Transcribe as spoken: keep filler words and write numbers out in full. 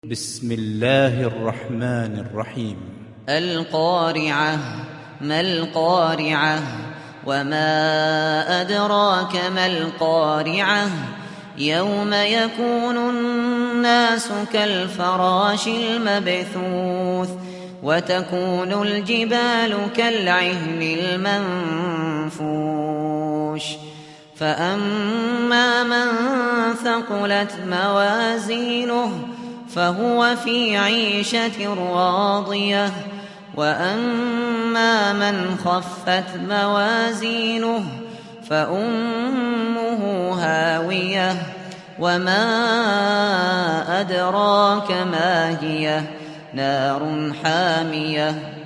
بسم الله الرحمن الرحيم. القارعة. ما القارعة؟ وما أدراك ما القارعة؟ يوم يكون الناس كالفراش المبثوث وتكون الجبال كالعهن المنفوش فأما من ثقلت موازينه فهو في عيشة راضية وأما من خفت موازينه فأمه هاوية وما أدراك ما هي نار حامية